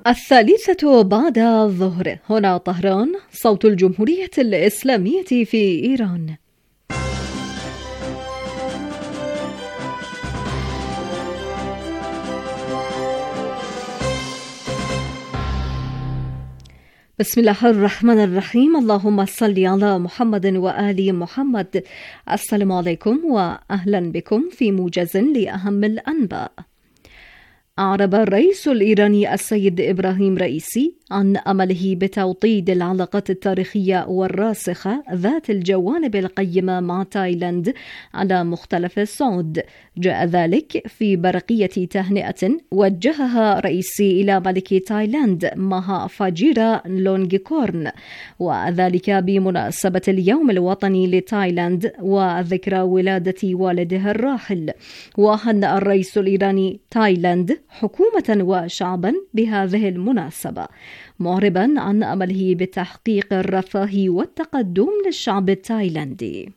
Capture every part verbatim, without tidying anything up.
الثالثة بعد الظهر، هنا طهران، صوت الجمهورية الإسلامية في إيران. بسم الله الرحمن الرحيم. اللهم صل على محمد وآل محمد. السلام عليكم وأهلا بكم في موجز لأهم الأنباء. أعرب الرئيس الإيراني السيد إبراهيم رئيسي عن أمله بتوطيد العلاقات التاريخية والراسخة ذات الجوانب القيمة مع تايلاند على مختلف الصعود. جاء ذلك في برقية تهنئة وجهها رئيسي إلى ملك تايلاند ماها فاجيرا لونغكورن، وذلك بمناسبة اليوم الوطني لتايلاند وذكرى ولادة والده الراحل. وهنأ الرئيس الإيراني تايلاند حكومة وشعبا بهذه المناسبة، معربا عن أمله بتحقيق الرفاه والتقدم للشعب التايلاندي.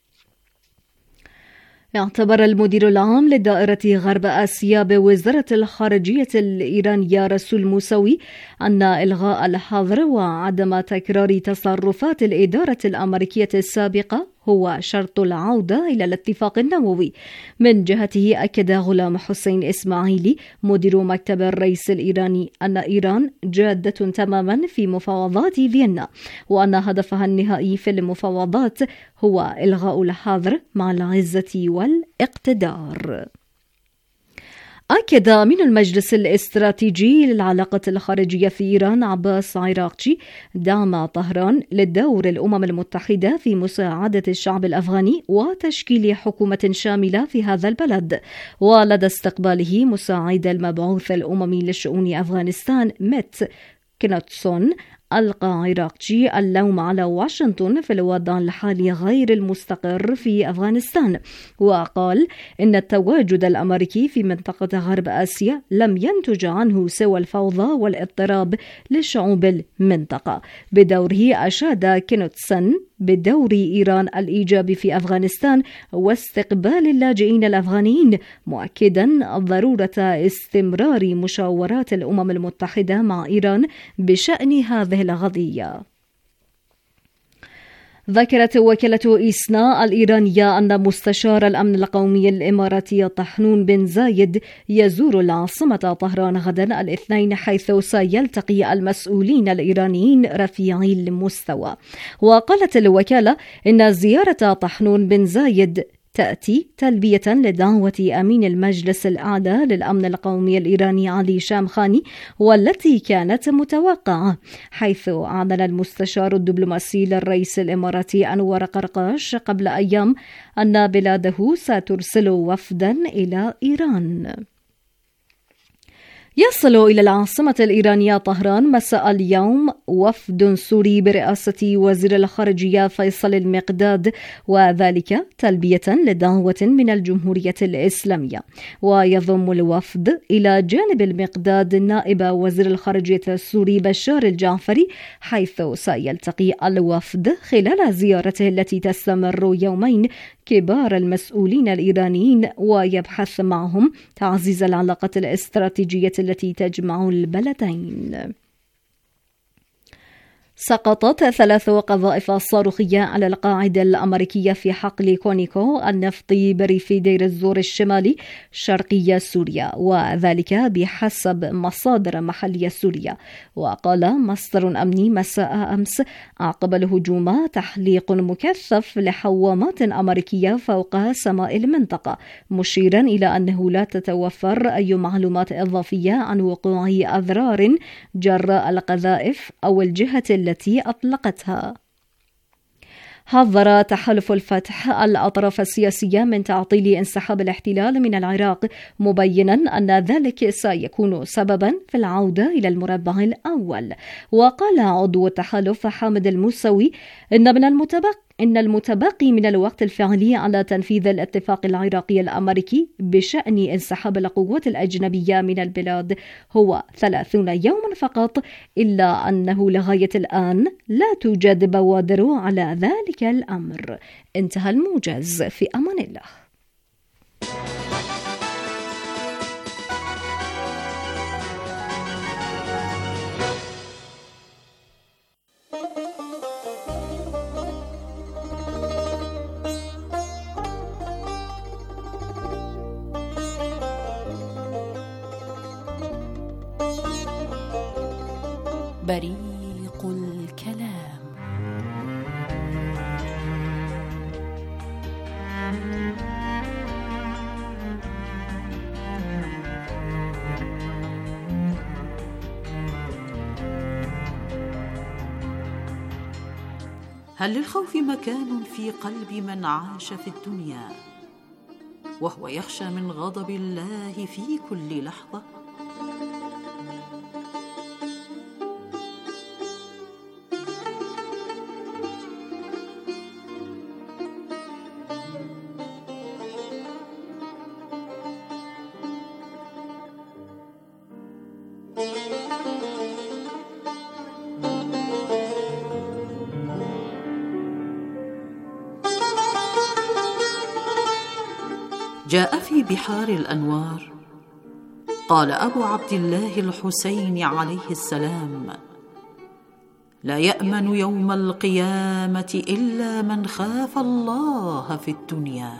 اعتبر المدير العام لدائرة غرب آسيا بوزارة الخارجية الإيرانية رسول موسوي أن إلغاء الحظر وعدم تكرار تصرفات الإدارة الأمريكية السابقة هو شرط العودة إلى الاتفاق النووي. من جهته أكد غلام حسين إسماعيلي مدير مكتب الرئيس الإيراني أن إيران جادة تماما في مفاوضات فيينا، وأن هدفها النهائي في المفاوضات هو إلغاء الحظر مع العزة والاقتدار. أكد أمين المجلس الاستراتيجي للعلاقات الخارجية في إيران عباس عراقجي دعم طهران للدور الأمم المتحدة في مساعدة الشعب الأفغاني وتشكيل حكومة شاملة في هذا البلد. ولدى استقباله مساعد المبعوث الأممي لشؤون أفغانستان ميت كناتسون، ألقى عراقجي اللوم على واشنطن في الوضع الحالي غير المستقر في أفغانستان، وقال إن التواجد الأمريكي في منطقة غرب آسيا لم ينتج عنه سوى الفوضى والاضطراب لشعوب المنطقة. بدوره أشاد كنوتسن بدور إيران الإيجابي في أفغانستان واستقبال اللاجئين الأفغانيين، مؤكدا ضرورة استمرار مشاورات الأمم المتحدة مع إيران بشأن هذه القضية. ذكرت وكالة إيسنا الإيرانية أن مستشار الأمن القومي الإماراتي طحنون بن زايد يزور العاصمة طهران غدا الاثنين، حيث سيلتقي المسؤولين الإيرانيين رفيعي المستوى. وقالت الوكالة إن زيارة طحنون بن زايد تأتي تلبية لدعوة أمين المجلس الأعلى للأمن القومي الإيراني علي شامخاني، والتي كانت متوقعة، حيث أعلن المستشار الدبلوماسي للرئيس الإماراتي أنور قرقاش قبل أيام أن بلاده سترسل وفدا إلى إيران. يصل إلى العاصمة الإيرانية طهران مساء اليوم وفد سوري برئاسة وزير الخارجية فيصل المقداد، وذلك تلبية لدعوة من الجمهورية الإسلامية. ويضم الوفد إلى جانب المقداد نائب وزير الخارجية السوري بشار الجعفري، حيث سيلتقي الوفد خلال زيارته التي تستمر يومين كبار المسؤولين الإيرانيين ويبحث معهم تعزيز العلاقات الاستراتيجية التي تجمع البلدين. سقطت ثلاث قذائف صاروخية على القاعدة الأمريكية في حقل كونيكو النفطي بريف دير الزور الشمالي شرقي سوريا، وذلك بحسب مصادر محلية سورية. وقال مصدر أمني مساء أمس عقب الهجوم تحليق مكثف لحوامات أمريكية فوق سماء المنطقة، مشيرا إلى أنه لا تتوفر أي معلومات إضافية عن وقوع أضرار جراء القذائف أو الجهة التي أطلقتها. حذر تحالف الفتح الأطراف السياسية من تعطيل انسحاب الاحتلال من العراق، مبينا أن ذلك سيكون سببا في العودة إلى المربع الأول. وقال عضو التحالف حامد الموسوي إن من المتبقي إن المتبقي من الوقت الفعلي على تنفيذ الاتفاق العراقي الأمريكي بشأن انسحاب القوات الأجنبية من البلاد هو ثلاثون يوما فقط، إلا أنه لغاية الآن لا توجد بوادر على ذلك الأمر. انتهى الموجز، في أمان الله. بريق الكلام. هل للخوف مكان في قلب من عاش في الدنيا وهو يخشى من غضب الله في كل لحظة؟ جاء في بحار الأنوار قال أبو عبد الله الحسين عليه السلام: لا يأمن يوم القيامة إلا من خاف الله في الدنيا.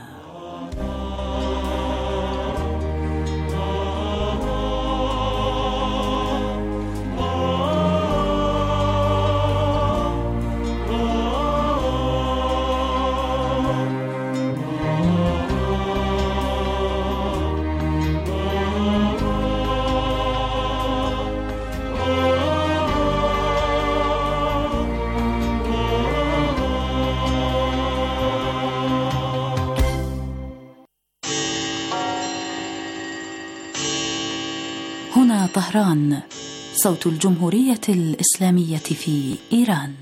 هنا طهران، صوت الجمهورية الإسلامية في إيران.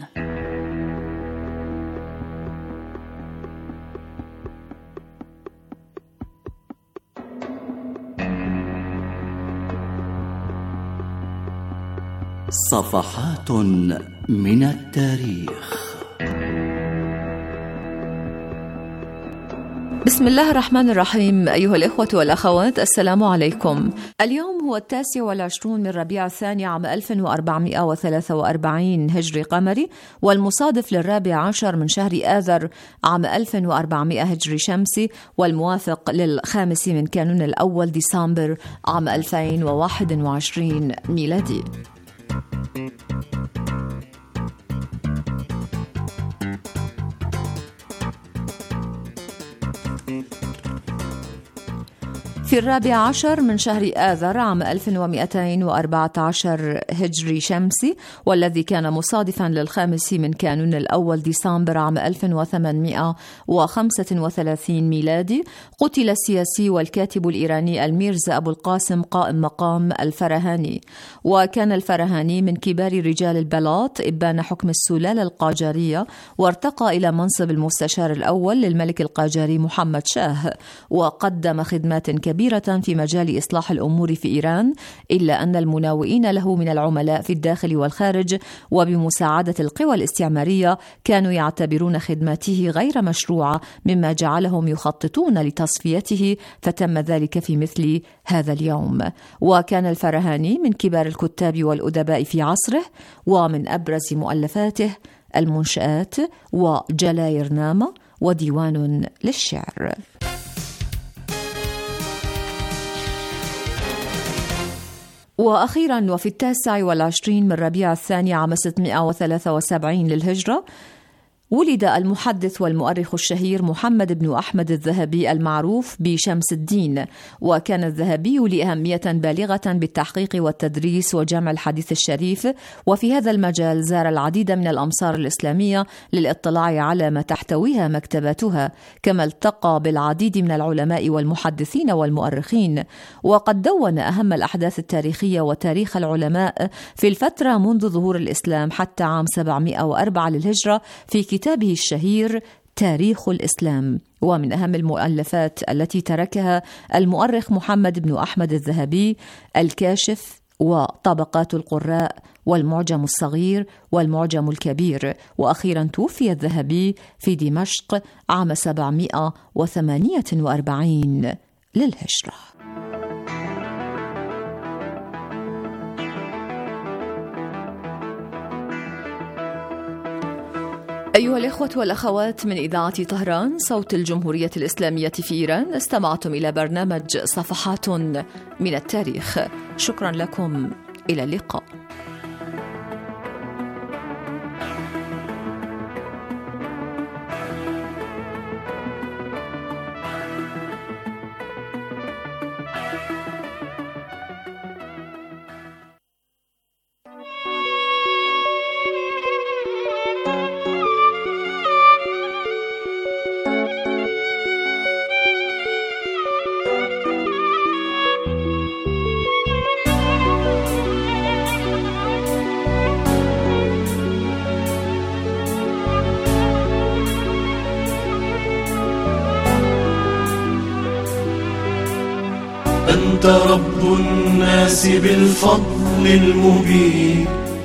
صفحات من التاريخ. بسم الله الرحمن الرحيم. أيها الإخوة والأخوات، السلام عليكم. اليوم هو التاسع والعشرون من ربيع الثاني عام ألف وأربعمائة وثلاثة وأربعين هجري قمري، والمصادف للرابع عشر من شهر آذر عام ألف وأربعمائة هجري شمسي، والموافق للخامس من كانون الأول ديسمبر عام ألفين وواحد وعشرين ميلادي. في الرابع عشر من شهر آذر عام ألف ومئتين وأربعة عشر هجري شمسي، والذي كان مصادفا للخامس من كانون الأول ديسمبر عام ألف وثمانمائة وخمسة وثلاثين ميلادي، قتل السياسي والكاتب الإيراني الميرزا أبو القاسم قائم مقام الفرهاني. وكان الفرهاني من كبار رجال البلاط إبان حكم السلالة القاجارية، وارتقى إلى منصب المستشار الأول للملك القاجاري محمد شاه، وقدم خدمات كبيرة في مجال إصلاح الأمور في إيران، إلا أن المناوئين له من العملاء في الداخل والخارج وبمساعدة القوى الاستعمارية كانوا يعتبرون خدماته غير مشروعة، مما جعلهم يخططون لتصفيته، فتم ذلك في مثل هذا اليوم. وكان الفرهاني من كبار الكتاب والأدباء في عصره، ومن أبرز مؤلفاته المنشآت وجلاير نامة وديوان للشعر. وأخيرا، وفي التاسع والعشرين من ربيع الثاني عام ستمائة وثلاثة وسبعين للهجرة، ولد المحدث والمؤرخ الشهير محمد بن أحمد الذهبي المعروف بشمس الدين. وكان الذهبي لأهمية بالغة بالتحقيق والتدريس وجمع الحديث الشريف، وفي هذا المجال زار العديد من الأمصار الإسلامية للاطلاع على ما تحتويها مكتباتها، كما التقى بالعديد من العلماء والمحدثين والمؤرخين. وقد دون أهم الأحداث التاريخية وتاريخ العلماء في الفترة منذ ظهور الإسلام حتى عام سبعمائة وأربعة للهجرة في كتابه الشهير تاريخ الإسلام. ومن أهم المؤلفات التي تركها المؤرخ محمد بن أحمد الذهبي الكاشف وطبقات القراء والمعجم الصغير والمعجم الكبير. وأخيرا توفي الذهبي في دمشق عام سبعمائة وثمانية وأربعين للهجرة. أيها الإخوة والأخوات، من إذاعة طهران صوت الجمهورية الإسلامية في إيران، استمعتم إلى برنامج صفحات من التاريخ. شكرا لكم، إلى اللقاء. أنت رب الناس بالفضل المبين،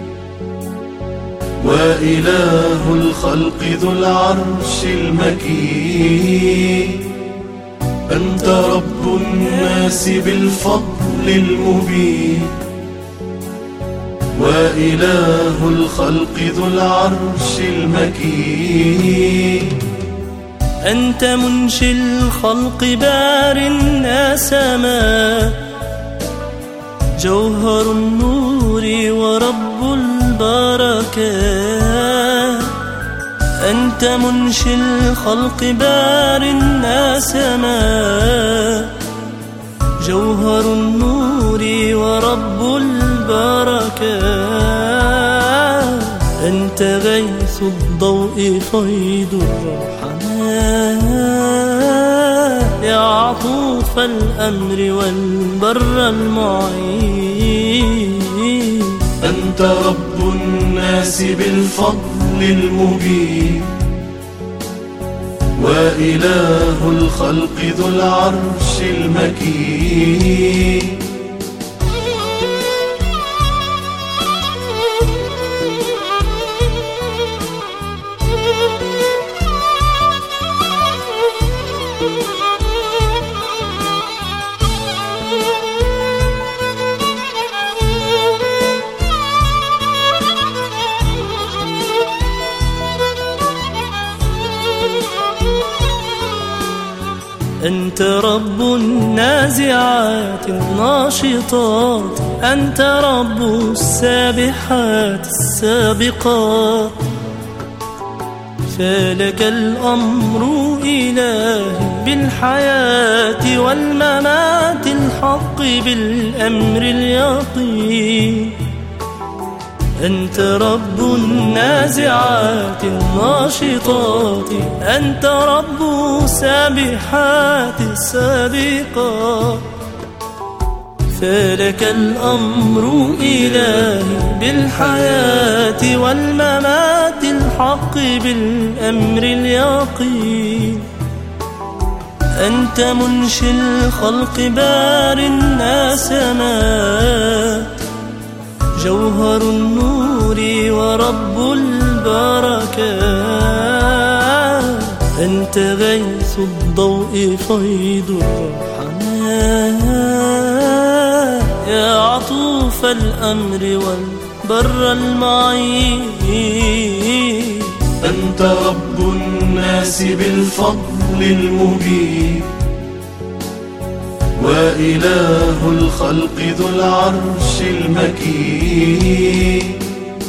وإله الخلق ذو العرش المكين. أنت رب الناس بالفضل المبين، وإله الخلق ذو العرش المكين. أنت منشي الخلق بار الناس ما، جوهر النور ورب البركات. أنت منشي الخلق بار الناس ما، جوهر النور ورب البركات. أنت غيث الضوء فيض الرحمن، يا عطوف الأمر والبر المعين. أنت رب الناس بالفضل المبين، وإله الخلق ذو العرش المكين. أنت رب النازعات الناشطات، أنت رب السابحات السابقات. فلك الأمر إلهي بالحياة والممات، الحق بالأمر اليقين. أنت رب النازعات الناشطات، أنت رب السابحات السابقات. فلك الأمر إلهي بالحياة والممات، الحق بالأمر اليقين. أنت منشي الخلق بار الناس ما، جوهر النور ورب البركات. أنت غيث الضوء فيض الرحمن، يا عطوف الأمر والبر المعين. أنت رب الناس بالفضل المبين، وإله الخلق ذو العرش المكين.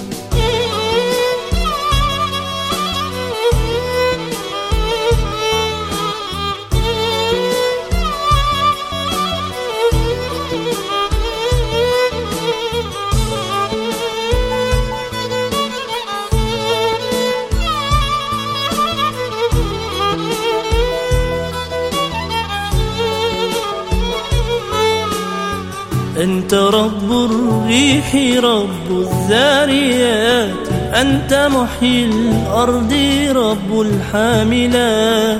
أنت رب الريح رب الذاريات، أنت محيي الأرض رب الحاملات.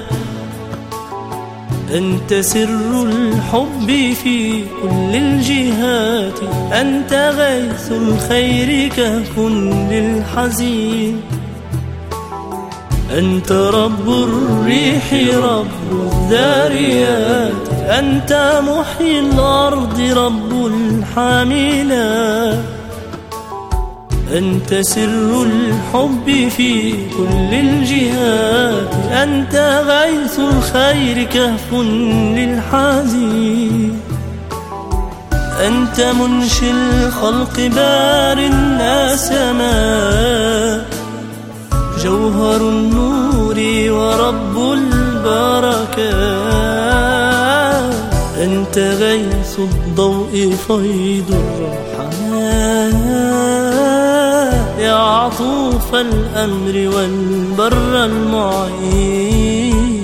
أنت سر الحب في كل الجهات، أنت غيث الخير كهف للحزين. أنت رب الريح رب الذاريات، أنت محيي الأرض رب الحاملات. أنت سر الحب في كل الجهات، أنت غيث الخير كهف للحزين. أنت منشي الخلق بار الناس ما، جوهر النور ورب البركات. أنت غيث الضوء فيض الرحمن، يا عطوف الأمر والبر المعين.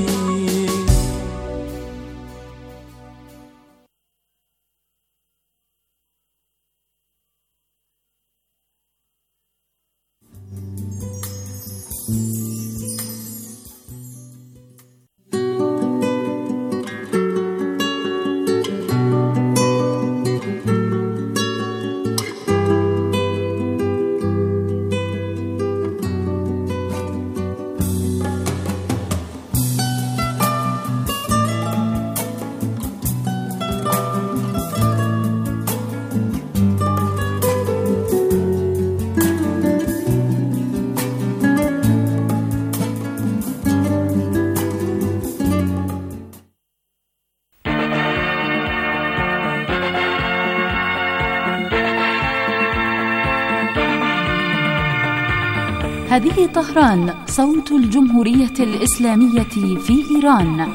هذه طهران، صوت الجمهورية الإسلامية في إيران.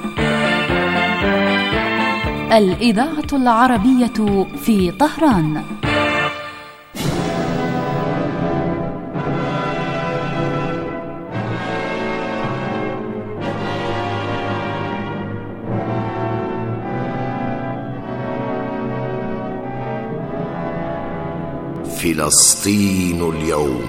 الإذاعة العربية في طهران. فلسطين اليوم.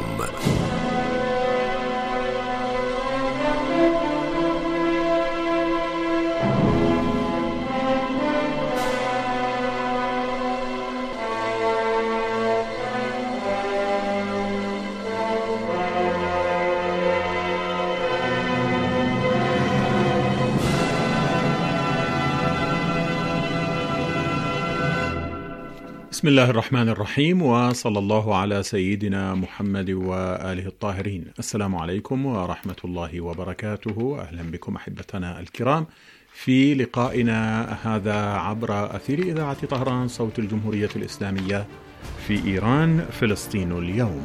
بسم الله الرحمن الرحيم، وصلى الله على سيدنا محمد وآله الطاهرين. السلام عليكم ورحمة الله وبركاته. أهلا بكم أحبتنا الكرام في لقائنا هذا عبر أثير إذاعة طهران، صوت الجمهورية الإسلامية في إيران، فلسطين اليوم.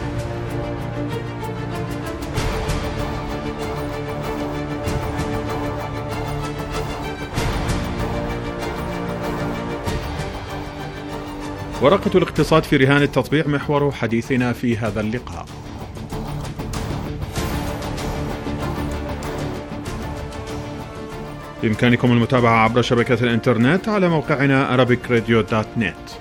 ورقة الاقتصاد في رهان التطبيع محور حديثنا في هذا اللقاء. بإمكانكم المتابعة عبر شبكة الإنترنت على موقعنا arabic radio dot net.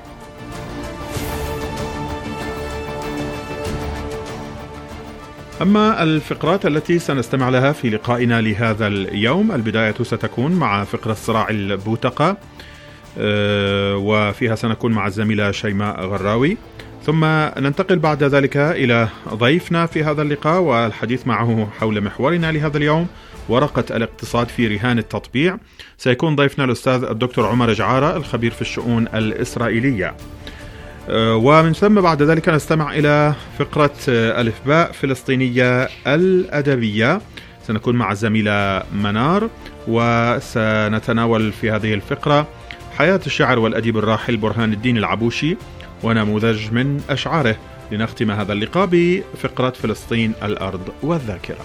أما الفقرات التي سنستمع لها في لقائنا لهذا اليوم، البداية ستكون مع فقرة صراع البوتقة، وفيها سنكون مع الزميلة شيماء غراوي، ثم ننتقل بعد ذلك إلى ضيفنا في هذا اللقاء والحديث معه حول محورنا لهذا اليوم، ورقة الاقتصاد في رهان التطبيع. سيكون ضيفنا الأستاذ الدكتور عمر جعارة، الخبير في الشؤون الإسرائيلية. ومن ثم بعد ذلك نستمع إلى فقرة ألف باء فلسطينية الأدبية، سنكون مع الزميلة منار، وسنتناول في هذه الفقرة حياة الشاعر والأديب الراحل برهان الدين العبوشي ونموذج من أشعاره، لنختم هذا اللقاء بفقرة فلسطين الأرض والذاكرة.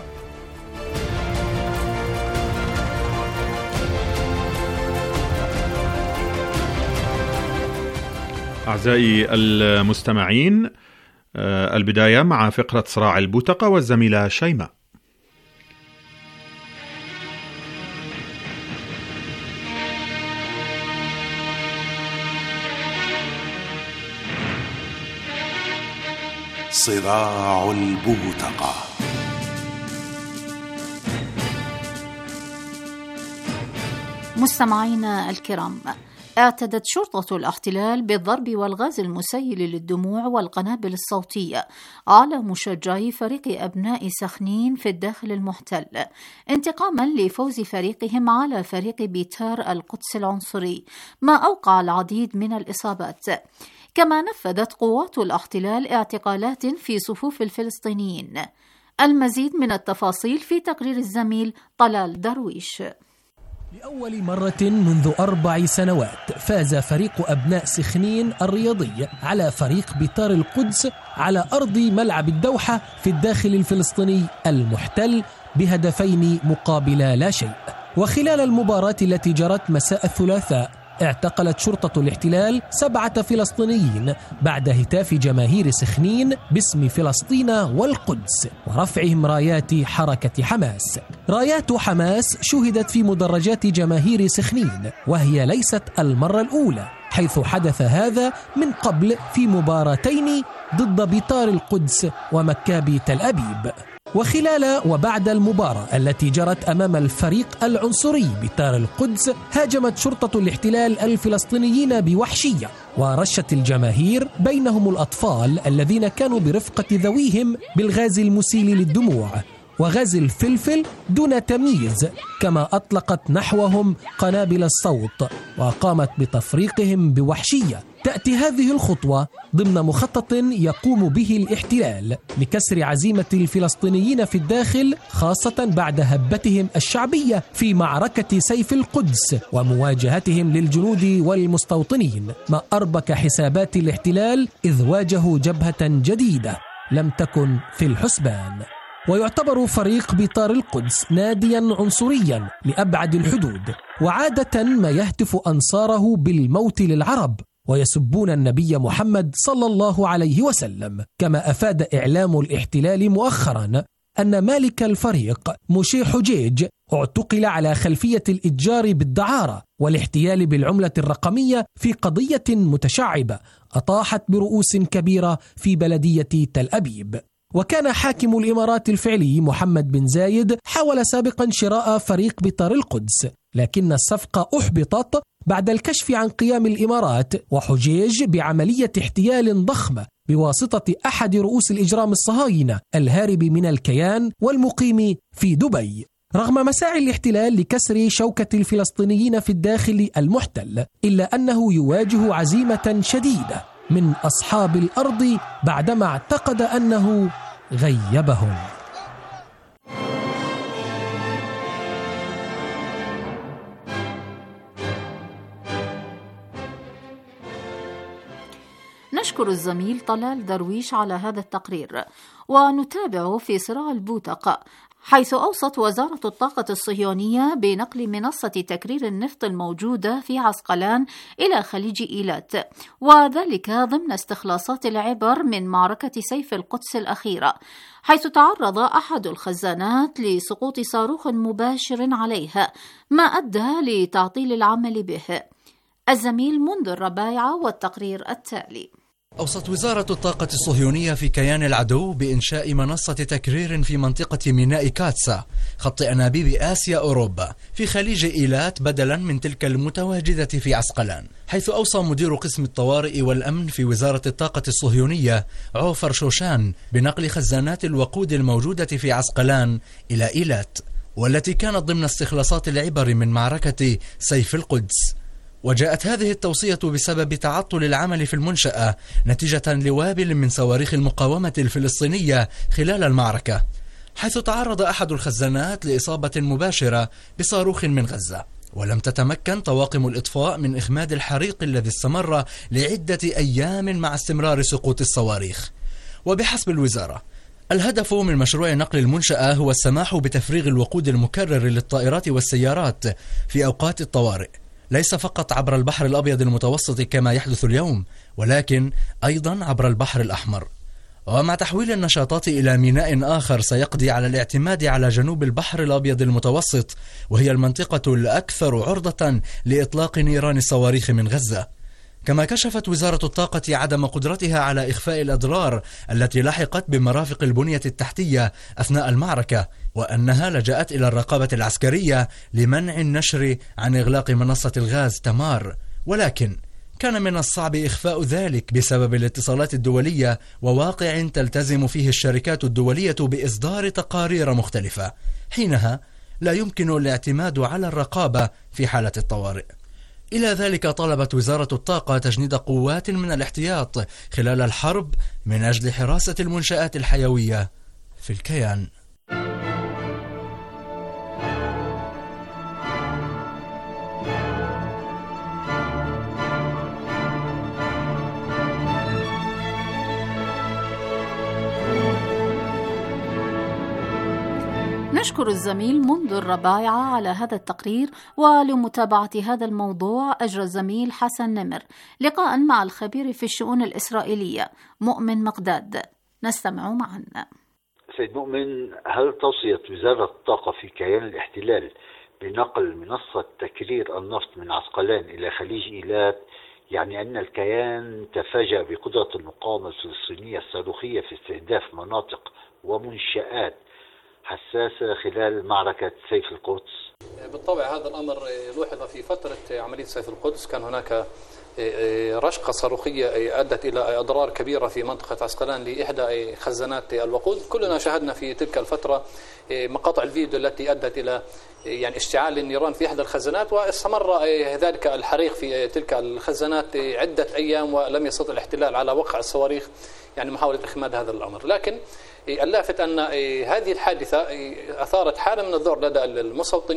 أعزائي المستمعين، البداية مع فقرة صراع البوتقة والزميلة شيماء. صراع البوتقة. مستمعينا الكرام، اعتدت شرطة الاحتلال بالضرب والغاز المسيل للدموع والقنابل الصوتية على مشجعي فريق أبناء سخنين في الداخل المحتل، انتقاما لفوز فريقهم على فريق بيتار القدس العنصري، ما أوقع العديد من الإصابات. كما نفذت قوات الاحتلال اعتقالات في صفوف الفلسطينيين. المزيد من التفاصيل في تقرير الزميل طلال درويش. لأول مرة منذ أربع سنوات فاز فريق أبناء سخنين الرياضي على فريق بيتار القدس على أرض ملعب الدوحة في الداخل الفلسطيني المحتل بهدفين مقابل لا شيء. وخلال المباراة التي جرت مساء الثلاثاء، اعتقلت شرطة الاحتلال سبعة فلسطينيين بعد هتاف جماهير سخنين باسم فلسطين والقدس ورفعهم رايات حركة حماس. رايات حماس شهدت في مدرجات جماهير سخنين، وهي ليست المرة الأولى، حيث حدث هذا من قبل في مباراتين ضد بيتار القدس ومكابي تل أبيب. وخلال وبعد المباراة التي جرت أمام الفريق العنصري بيتار القدس، هاجمت شرطة الاحتلال الفلسطينيين بوحشية، ورشت الجماهير بينهم الأطفال الذين كانوا برفقة ذويهم بالغاز المسيل للدموع وغاز الفلفل دون تمييز، كما أطلقت نحوهم قنابل الصوت وقامت بتفريقهم بوحشية. تأتي هذه الخطوة ضمن مخطط يقوم به الاحتلال لكسر عزيمة الفلسطينيين في الداخل، خاصة بعد هبتهم الشعبية في معركة سيف القدس ومواجهتهم للجنود والمستوطنين، ما أربك حسابات الاحتلال إذ واجهوا جبهة جديدة لم تكن في الحسبان. ويعتبر فريق بطار القدس ناديا عنصريا لأبعد الحدود، وعادة ما يهتف أنصاره بالموت للعرب ويسبون النبي محمد صلى الله عليه وسلم. كما أفاد إعلام الاحتلال مؤخرا أن مالك الفريق موشي حجيج اعتقل على خلفية الإتجار بالدعارة والاحتيال بالعملة الرقمية في قضية متشعبة أطاحت برؤوس كبيرة في بلدية تل أبيب. وكان حاكم الإمارات الفعلي محمد بن زايد حاول سابقا شراء فريق بطار القدس، لكن الصفقة أحبطت بعد الكشف عن قيام الإمارات وحجيج بعملية احتيال ضخمة بواسطة أحد رؤوس الإجرام الصهاينة الهارب من الكيان والمقيم في دبي. رغم مساعي الاحتلال لكسر شوكة الفلسطينيين في الداخل المحتل، إلا أنه يواجه عزيمة شديدة من أصحاب الأرض بعدما اعتقد أنه غيبهم. نشكر الزميل طلال درويش على هذا التقرير. ونتابع في صراع البوتقة، حيث أوصت وزارة الطاقة الصهيونية بنقل منصة تكرير النفط الموجودة في عسقلان إلى خليج إيلات، وذلك ضمن استخلاصات العبر من معركة سيف القدس الأخيرة، حيث تعرض أحد الخزانات لسقوط صاروخ مباشر عليها ما أدى لتعطيل العمل به. الزميل منذر ربايعة والتقرير التالي. أوصت وزارة الطاقة الصهيونية في كيان العدو بإنشاء منصة تكرير في منطقة ميناء كاتسا خط أنابيب آسيا أوروبا في خليج إيلات بدلا من تلك المتواجدة في عسقلان، حيث أوصى مدير قسم الطوارئ والأمن في وزارة الطاقة الصهيونية عوفر شوشان بنقل خزانات الوقود الموجودة في عسقلان إلى إيلات، والتي كانت ضمن استخلاصات العبر من معركة سيف القدس. وجاءت هذه التوصية بسبب تعطل العمل في المنشأة نتيجة لوابل من صواريخ المقاومة الفلسطينية خلال المعركة، حيث تعرض أحد الخزانات لإصابة مباشرة بصاروخ من غزة، ولم تتمكن طواقم الإطفاء من إخماد الحريق الذي استمر لعدة أيام مع استمرار سقوط الصواريخ. وبحسب الوزارة، الهدف من مشروع نقل المنشأة هو السماح بتفريغ الوقود المكرر للطائرات والسيارات في أوقات الطوارئ، ليس فقط عبر البحر الأبيض المتوسط كما يحدث اليوم، ولكن أيضا عبر البحر الأحمر. ومع تحويل النشاطات إلى ميناء آخر سيقضي على الاعتماد على جنوب البحر الأبيض المتوسط، وهي المنطقة الأكثر عرضة لإطلاق نيران الصواريخ من غزة. كما كشفت وزارة الطاقة عدم قدرتها على إخفاء الأضرار التي لحقت بمرافق البنية التحتية أثناء المعركة، وأنها لجأت إلى الرقابة العسكرية لمنع النشر عن إغلاق منصة الغاز تمار، ولكن كان من الصعب إخفاء ذلك بسبب الاتصالات الدولية وواقع تلتزم فيه الشركات الدولية بإصدار تقارير مختلفة، حينها لا يمكن الاعتماد على الرقابة في حالة الطوارئ. إلى ذلك طلبت وزارة الطاقة تجنيد قوات من الاحتياط خلال الحرب من أجل حراسة المنشآت الحيوية في الكيان. نشكر الزميل منذر ربايعة على هذا التقرير. ولمتابعة هذا الموضوع أجرى الزميل حسن نمر لقاء مع الخبير في الشؤون الإسرائيلية مؤمن مقداد، نستمع معا. سيد مؤمن، هل توصية وزارة الطاقة في كيان الاحتلال بنقل منصة تكرير النفط من عسقلان إلى خليج إيلات يعني أن الكيان تفاجأ بقدرة المقاومة الفلسطينية الصاروخية في استهداف مناطق ومنشآت حساسة خلال معركة سيف القدس؟ بالطبع هذا الأمر لوحظ في فترة عملية سيف القدس، كان هناك رشقة صاروخية أدت إلى أضرار كبيرة في منطقة عسقلان لإحدى خزانات الوقود. كلنا شاهدنا في تلك الفترة مقاطع الفيديو التي أدت إلى يعني اشتعال النيران في إحدى الخزانات، واستمر ذلك الحريق في تلك الخزانات عدة أيام، ولم يستطع الاحتلال على وقع الصواريخ يعني محاولة إخماد هذا الأمر. لكن اللافت أن هذه الحادثة أثارت حالة من الذعر لدى المستوطنين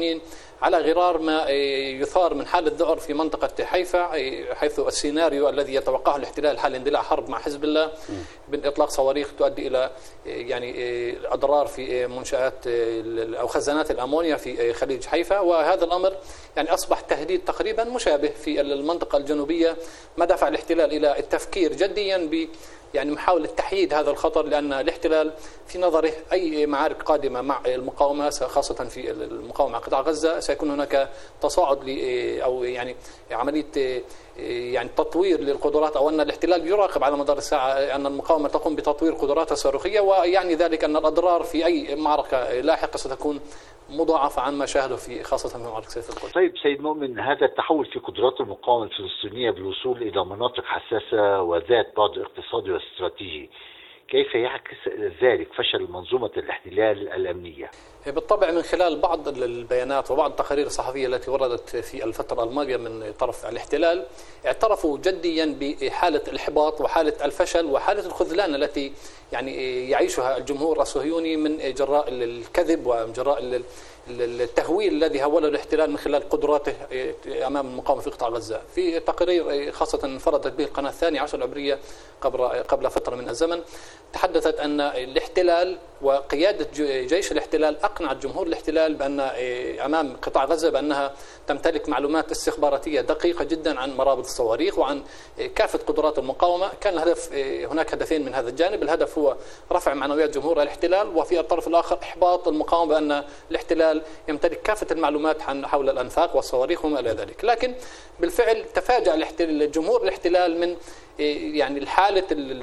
الإسرائيليين على غرار ما يثار من حالة ذعر في منطقة حيفا، حيث السيناريو الذي يتوقعه الاحتلال حال اندلاع حرب مع حزب الله بإطلاق صواريخ تؤدي إلى يعني أضرار في منشآت أو خزانات الأمونيا في خليج حيفا. وهذا الأمر يعني أصبح تهديد تقريبا مشابه في المنطقة الجنوبية، ما دفع الاحتلال إلى التفكير جديا ب يعني محاولة تحييد هذا الخطر، لأن الاحتلال في نظره أي معارك قادمة مع المقاومة خاصة في المقاومة مع قطاع غزة سيكون هناك تصاعد أو يعني عملية يعني تطوير للقدرات، أو أن الاحتلال يراقب على مدار الساعة أن المقاومة تقوم بتطوير قدراتها الصاروخية، ويعني ذلك أن الأضرار في أي معركة لاحقة ستكون مضاعفة عن ما شاهده في خاصة في معركة سيف القدس. طيب سيد مؤمن، هذا التحول في قدرات المقاومة الفلسطينية بالوصول إلى مناطق حساسة وذات بعد اقتصادي واستراتيجي، كيف يعكس ذلك فشل منظومة الاحتلال الأمنية؟ بالطبع من خلال بعض البيانات وبعض التقارير الصحفية التي وردت في الفترة الماضية من طرف الاحتلال، اعترفوا جديا بحالة الإحباط وحالة الفشل وحالة الخذلان التي يعني يعيشها الجمهور الصهيوني من جراء الكذب ومن جراء التهويل الذي هوله الاحتلال من خلال قدراته امام المقاومه في قطاع غزه. في تقرير خاصه انفردت به القناه الثانيه عشر العبريه قبل قبل فتره من الزمن، تحدثت ان الاحتلال وقياده جيش الاحتلال اقنعت جمهور الاحتلال بان امام قطاع غزه بانها تمتلك معلومات استخباراتيه دقيقه جدا عن مرابط الصواريخ وعن كافه قدرات المقاومه. كان الهدف هناك هدفين من هذا الجانب، الهدف هو رفع معنويات جمهور الاحتلال، وفي الطرف الاخر احباط المقاومه بان الاحتلال يمتلك كافة المعلومات حول الأنفاق والصواريخ وما إلى ذلك. لكن بالفعل تفاجأ الجمهور الاحتلال من يعني الحالة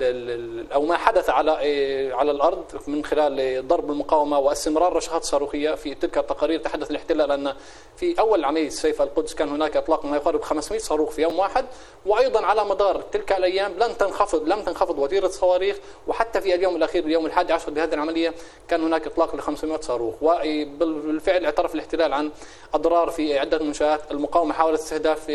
أو ما حدث على على الأرض من خلال ضرب المقاومة واستمرار رشقات صاروخية. في تلك التقارير تحدث الاحتلال أن في أول عملية سيف القدس كان هناك إطلاق ما يقارب خمسمائة صاروخ في يوم واحد، وأيضا على مدار تلك الأيام لم تنخفض لم تنخفض وتيرة الصواريخ، وحتى في اليوم الأخير اليوم الحادي عشر بهذه العملية كان هناك إطلاق ل خمسمائة صاروخ. وبالفعل اعترف الاحتلال عن أضرار في عدة منشآت. المقاومة حاولت استهداف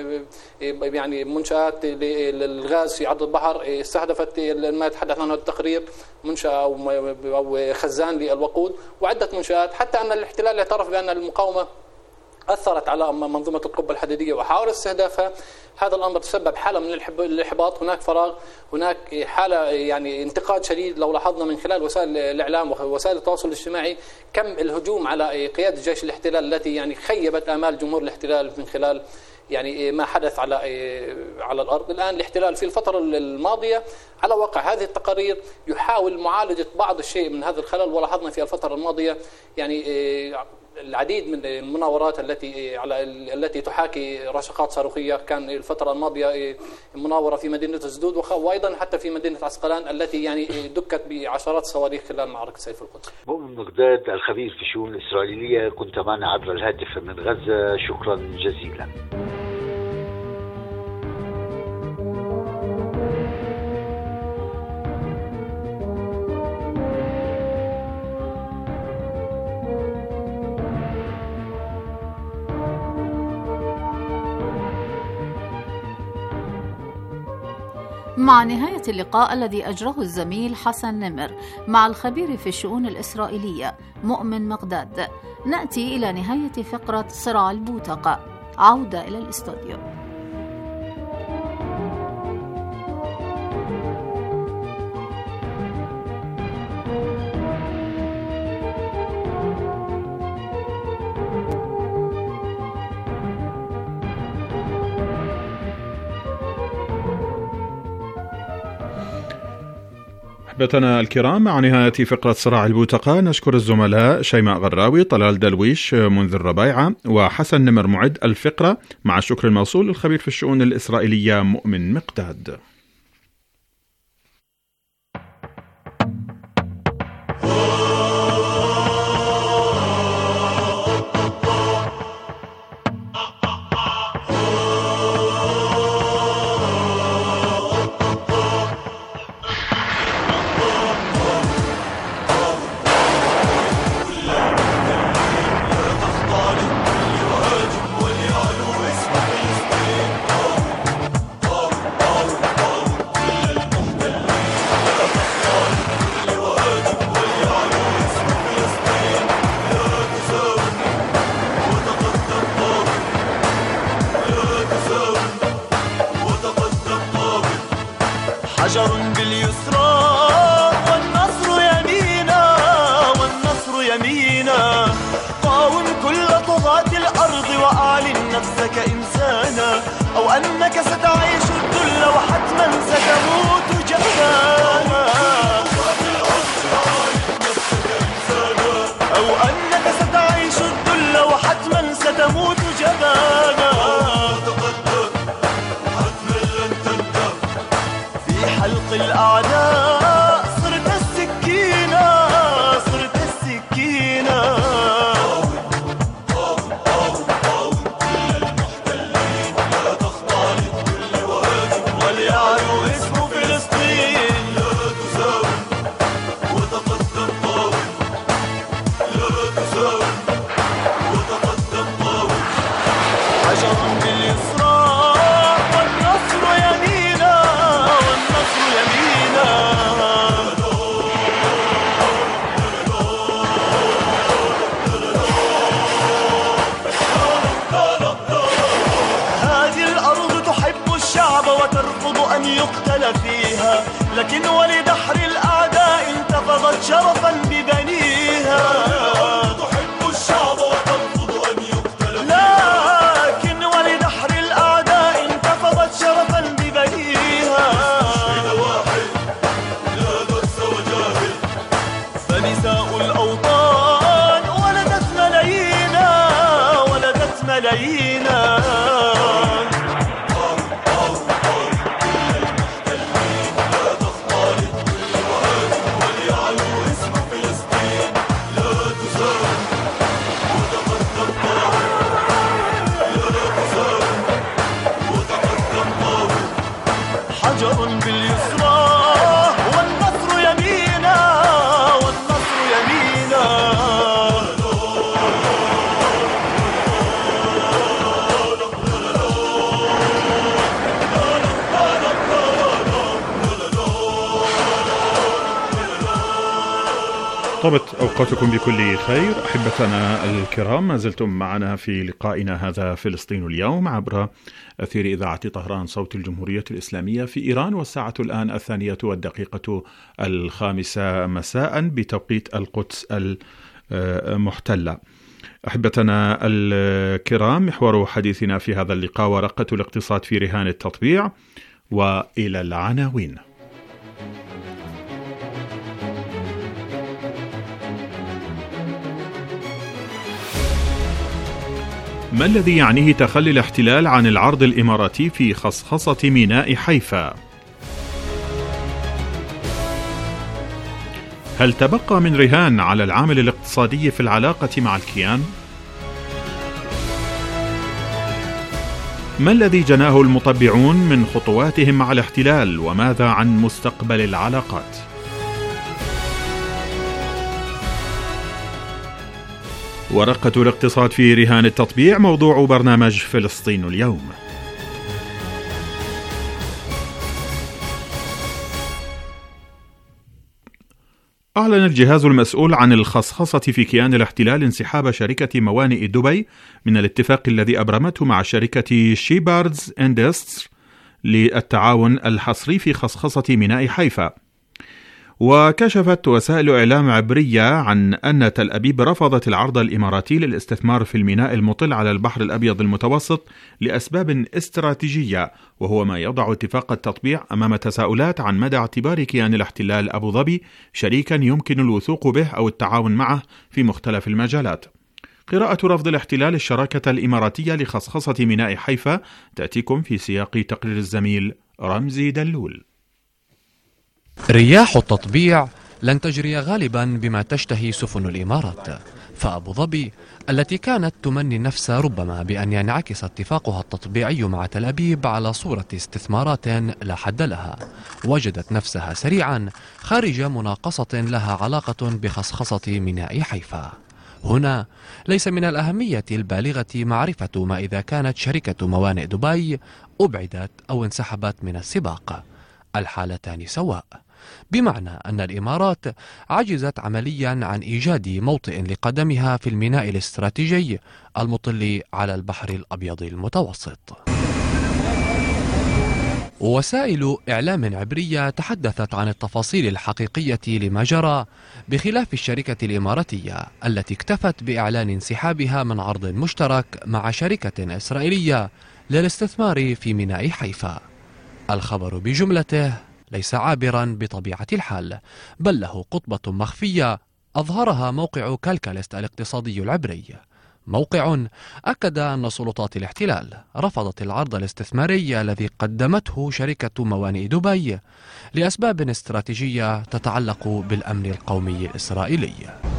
يعني منشآت الغاز في عرض البحر، استهدفت ما يتحدث عنه التقرير منشأة أو خزان للوقود وعدة منشآت، حتى أن الاحتلال اعترف بأن المقاومة أثرت على منظومة القبة الحديدية وحاولت استهدافها. هذا الأمر سبب حالة من الإحباط، هناك فراغ، هناك حالة يعني انتقاد شديد. لو لاحظنا من خلال وسائل الإعلام ووسائل التواصل الاجتماعي كم الهجوم على قيادة جيش الاحتلال التي يعني خيبت آمال جمهور الاحتلال من خلال يعني ما حدث على على الأرض. الآن الاحتلال في الفترة الماضية على واقع هذه التقارير يحاول معالجة بعض الشيء من هذا الخلل، ولاحظنا في الفترة الماضية يعني العديد من المناورات التي على التي تحاكي رشقات صاروخيه. كان الفتره الماضيه مناوره في مدينه الزدود وايضا حتى في مدينه عسقلان التي يعني دكت بعشرات الصواريخ خلال معركه سيف القدس. مؤمن مقداد الخبير في الشؤون الاسرائيليه، كنت معنا عبر الهاتف من غزه، شكرا جزيلا. مع نهاية اللقاء الذي أجراه الزميل حسن نمر مع الخبير في الشؤون الإسرائيلية مؤمن مقداد، نأتي إلى نهاية فقرة صراع البوتقة. عودة إلى الاستوديو. أحبتنا الكرام، مع نهاية فقرة صراع البوتقة نشكر الزملاء شيماء غراوي، طلال دلويش، منذر ربيعة وحسن نمر معد الفقرة، مع الشكر الموصول للخبير في الشؤون الإسرائيلية مؤمن مقداد. حجر باليسرى والنصر يمينا والنصر يمينا. قاوم كل طغاة الأرض وأعلن نفسك إنسانا، أو أنك ستعيش الذل وحتما ستموت جبانا، أو أنك ستعيش الذل وحتما ستموت جبانا. في حلق الأعداء صرت السكينة صرت السكينة. وليعلو اسم فلسطين لا تساوم وتقدم قاوم لا تساوم وتقدم قاوم. حجر باليسرى والنصر يمينا والنصر يمينا. هذه الأرض تحب الشعب وترفض أن يقتل فيها، لكن ولدحر الأعداء انتفضت شرفا ببنيها. تحب الشعب وترفض أن يقتل فيها، لكن ولدحر الأعداء انتفضت شرفا ببنيها. فنساء الأوطان ولدت ملايينا ولدت ملايينا. حجر باليسرى والنصر يمينا والنصر يمينا. طبت أوقاتكم بكل خير أحبتنا الكرام، ما زلتم معنا في لقائنا هذا فلسطين اليوم عبر أثير إذاعة طهران صوت الجمهورية الإسلامية في إيران، والساعة الآن الثانية والدقيقة الخامسة مساء بتوقيت القدس المحتلة. أحبتنا الكرام، محور حديثنا في هذا اللقاء ورقة الاقتصاد في رهان التطبيع، وإلى العناوين. ما الذي يعنيه تخلي الاحتلال عن العرض الإماراتي في خصخصة ميناء حيفا؟ هل تبقى من رهان على العامل الاقتصادي في العلاقة مع الكيان؟ ما الذي جناه المطبعون من خطواتهم مع الاحتلال، وماذا عن مستقبل العلاقات؟ ورقة الاقتصاد في رهان التطبيع موضوع برنامج فلسطين اليوم. أعلن الجهاز المسؤول عن الخصخصة في كيان الاحتلال انسحاب شركة موانئ دبي من الاتفاق الذي أبرمته مع شركة شيباردز اندسترز للتعاون الحصري في خصخصة ميناء حيفا. وكشفت وسائل إعلام عبرية عن أن تل أبيب رفضت العرض الإماراتي للاستثمار في الميناء المطل على البحر الأبيض المتوسط لأسباب استراتيجية، وهو ما يضع اتفاق التطبيع أمام تساؤلات عن مدى اعتبار كيان الاحتلال أبو ظبي شريكا يمكن الوثوق به أو التعاون معه في مختلف المجالات. قراءة رفض الاحتلال الشراكة الإماراتية لخصخصة ميناء حيفا تأتيكم في سياق تقرير الزميل رمزي دلول. رياح التطبيع لن تجري غالبا بما تشتهي سفن الإمارات، فأبو ظبي التي كانت تمني النفس ربما بأن ينعكس اتفاقها التطبيعي مع تل أبيب على صورة استثمارات لا حد لها، وجدت نفسها سريعا خارج مناقصة لها علاقة بخصخصة ميناء حيفا. هنا ليس من الأهمية البالغة معرفة ما إذا كانت شركة موانئ دبي أبعدت أو انسحبت من السباق، الحالتان سواء، بمعنى أن الإمارات عجزت عمليا عن إيجاد موطئ لقدمها في الميناء الاستراتيجي المطل على البحر الأبيض المتوسط. ووسائل إعلام عبرية تحدثت عن التفاصيل الحقيقية لما جرى، بخلاف الشركة الإماراتية التي اكتفت بإعلان انسحابها من عرض مشترك مع شركة إسرائيلية للاستثمار في ميناء حيفا. الخبر بجملته ليس عابرا بطبيعة الحال، بل له قطبة مخفية أظهرها موقع كالكاليست الاقتصادي العبري، موقع أكد أن سلطات الاحتلال رفضت العرض الاستثماري الذي قدمته شركة موانئ دبي لأسباب استراتيجية تتعلق بالأمن القومي الإسرائيلي.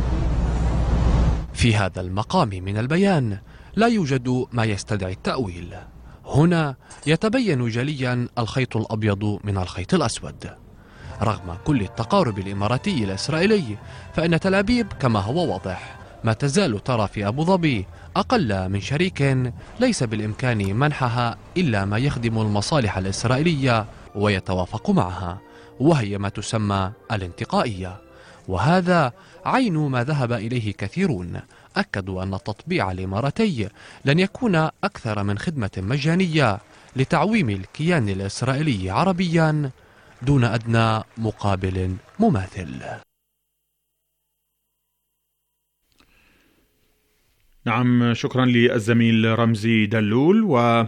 في هذا المقام من البيان لا يوجد ما يستدعي التأويل. هنا يتبين جليا الخيط الأبيض من الخيط الأسود. رغم كل التقارب الإماراتي الإسرائيلي، فإن تل أبيب كما هو واضح ما تزال ترى في أبو ظبي أقل من شريك ليس بالإمكان منحها إلا ما يخدم المصالح الإسرائيلية ويتوافق معها، وهي ما تسمى الانتقائية. وهذا عين ما ذهب إليه كثيرون، أكدوا أن التطبيع الإماراتي لن يكون أكثر من خدمة مجانية لتعويم الكيان الإسرائيلي عربيا دون أدنى مقابل مماثل. نعم، شكرا للزميل رمزي دلول.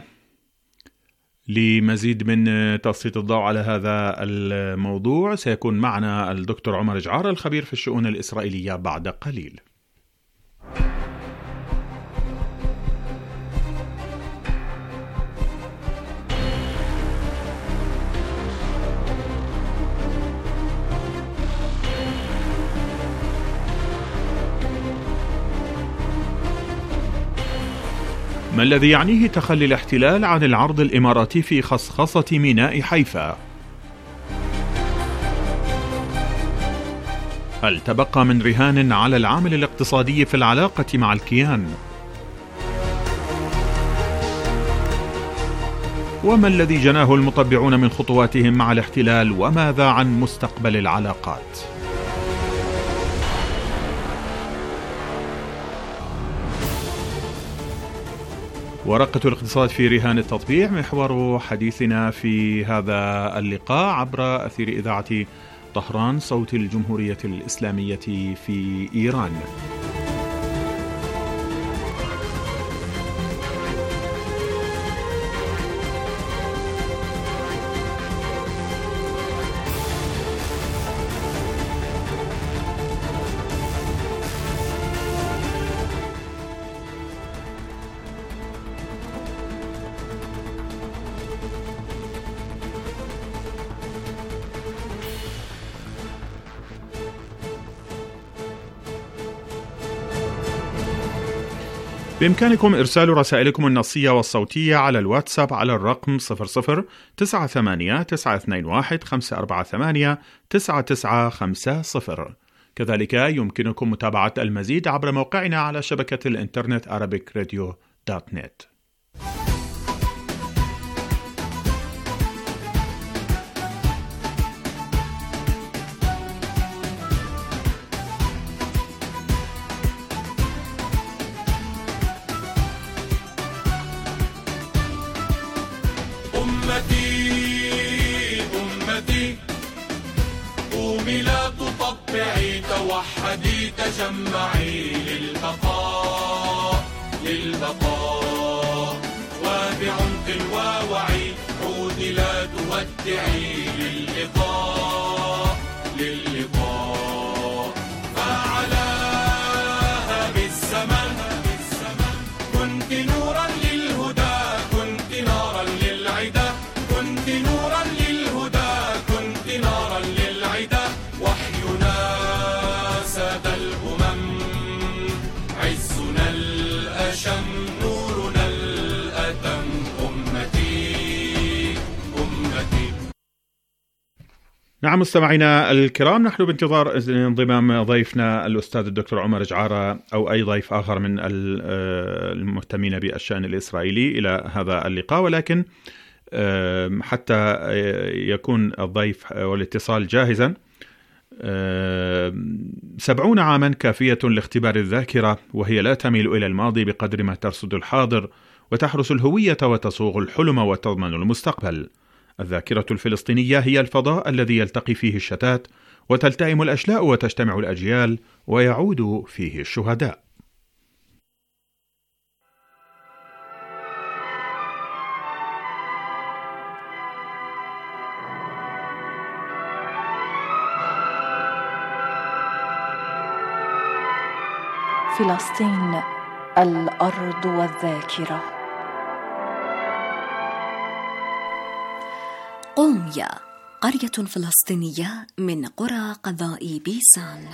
ولمزيد من تسليط الضوء على هذا الموضوع سيكون معنا الدكتور عمر جعار الخبير في الشؤون الإسرائيلية بعد قليل. ما الذي يعنيه تخلي الاحتلال عن العرض الإماراتي في خصخصة ميناء حيفا؟ هل تبقى من رهان على العامل الاقتصادي في العلاقة مع الكيان؟ وما الذي جناه المطبعون من خطواتهم مع الاحتلال، وماذا عن مستقبل العلاقات؟ ورقة الاقتصاد في رهان التطبيع محور حديثنا في هذا اللقاء عبر أثير إذاعة طهران صوت الجمهورية الإسلامية في إيران. بإمكانكم إرسال رسائلكم النصية والصوتية على الواتساب على الرقم صفر صفر تسعة ثمانية تسعة اثنين واحد خمسة أربعة ثمانية تسعة تسعة خمسة صفر. كذلك يمكنكم متابعة المزيد عبر موقعنا على شبكة الإنترنت arabic radio دوت نت. توحدي تجمعي للبقاء للبقاء وبعمق ووعي عودي لا تودعي للقاء للقاء فعلاها بالزمن كنت نورا للهدى كنت نارا للعدا كنت نورا للهدى كنت نارا للعدا وحينا ساد الأمم عزنا الأشم نورنا الأتم أمتي أمتي. نعم مستمعينا الكرام، نحن بانتظار انضمام ضيفنا الأستاذ الدكتور عمر جعارة أو أي ضيف آخر من المهتمين بالشأن الإسرائيلي إلى هذا اللقاء، ولكن حتى يكون الضيف والاتصال جاهزا سبعون عاما كافية لاختبار الذاكرة، وهي لا تميل إلى الماضي بقدر ما ترصد الحاضر وتحرس الهوية وتصوغ الحلم وتضمن المستقبل. الذاكرة الفلسطينية هي الفضاء الذي يلتقي فيه الشتات وتلتئم الأشلاء وتجتمع الأجيال ويعود فيه الشهداء. فلسطين، الأرض والذاكرة. قوميا، قرية فلسطينية من قرى قضاء بيسان.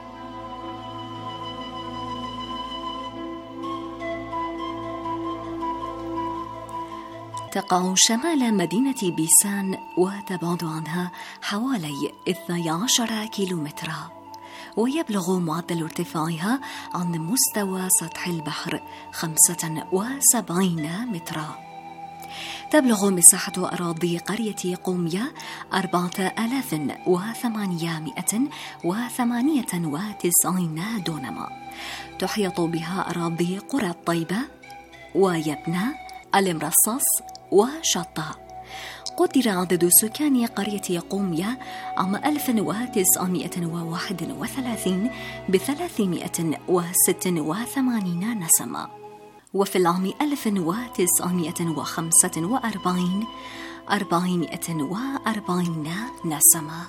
تقع شمال مدينة بيسان وتبعد عنها حوالي اثني عشر كيلومترا، ويبلغ معدل ارتفاعها عن مستوى سطح البحر خمسة وسبعين مترا. تبلغ مساحة أراضي قرية قوميا أربعة آلاف وثمانمائة وثمانية وتسعين دونما. تحيط بها أراضي قرى الطيبة ويبنى، المرصص وشطة. قدر عدد سكان قرية قوميا عام ألف وتسعمائة وواحد وثلاثين بثلاثمائة وستة وثمانين نسمة، وفي العام ألف وتسعمائة وخمسة وأربعين أربعمائة وأربعين نسمة.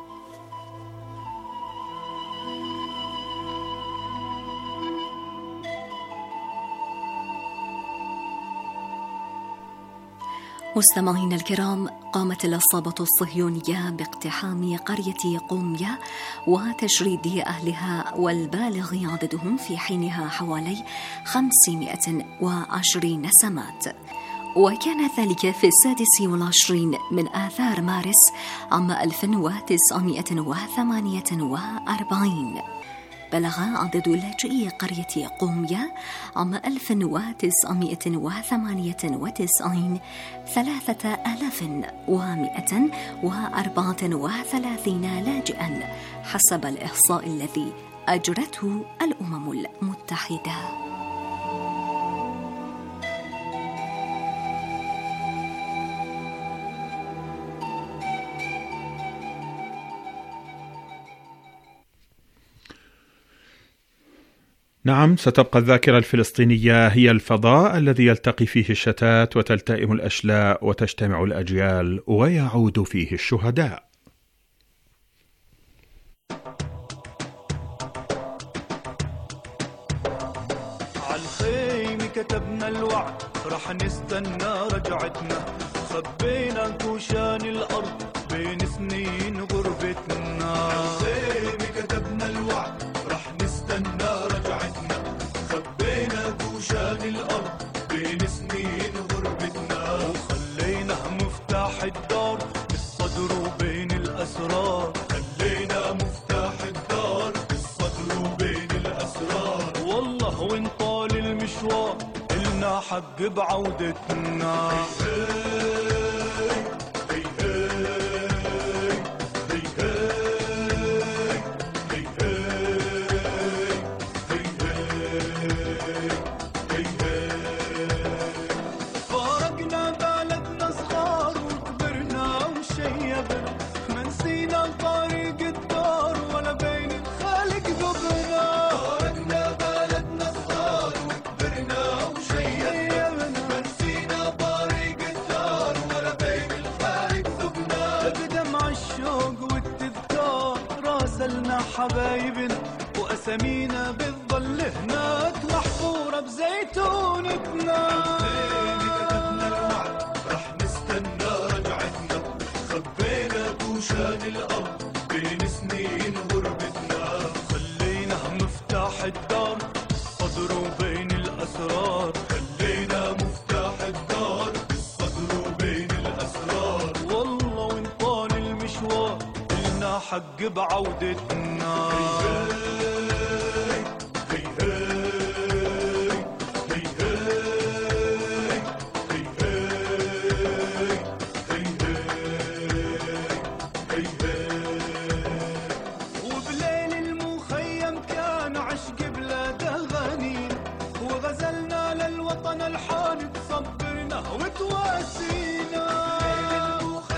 مستمعينا الكرام، قامت العصابة الصهيونية باقتحام قرية قوميا وتشريد أهلها والبالغ عددهم في حينها حوالي خمسمائة وعشرين سمات، وكان ذلك في السادس والعشرين من آذار مارس عام ألف وتسعمائة وثمانية وأربعين. بلغ عدد لاجئي قرية قوميا عام ألف وتسعمائة وثمانية وتسعين ثلاثة آلاف ومائة وأربعة وثلاثين لاجئا حسب الإحصاء الذي أجرته الأمم المتحدة. نعم، ستبقى الذاكرة الفلسطينية هي الفضاء الذي يلتقي فيه الشتات وتلتئم الأشلاء وتجتمع الأجيال ويعود فيه الشهداء. عالخيم كتبنا الوعد رح نستنى رجعتنا، خبينا كوشان الأرض بين سنين غربتنا. عالخيم كتبنا الوعد رح نستنى رجعتنا، خبينا كوشان الأرض بين سنين غربتنا. وخلينا مفتاح الدار بالصدر وبين الأسرار، خلينا مفتاح الدار بالصدر وبين الأسرار. والله وين طال المشوار إلنا حق بعودتنا. حبايبنا وأسامينا بتضل هناك محفورة بزيتونتنا. كتبنا الوعد رح نستنى رجعتنا، خبينا كوشان الأرض بين سنين غربتنا. خلينا مفتاح الدار بالصدر وبين الأسرار، خلينا مفتاح الدار بالصدر وبين الأسرار. والله وين طال المشوار إلنا حق بعودتنا. وبليل المخيم كان عشق بلاد أغاني، وغزلنا للوطن الحان تصبرنا وتواسينا.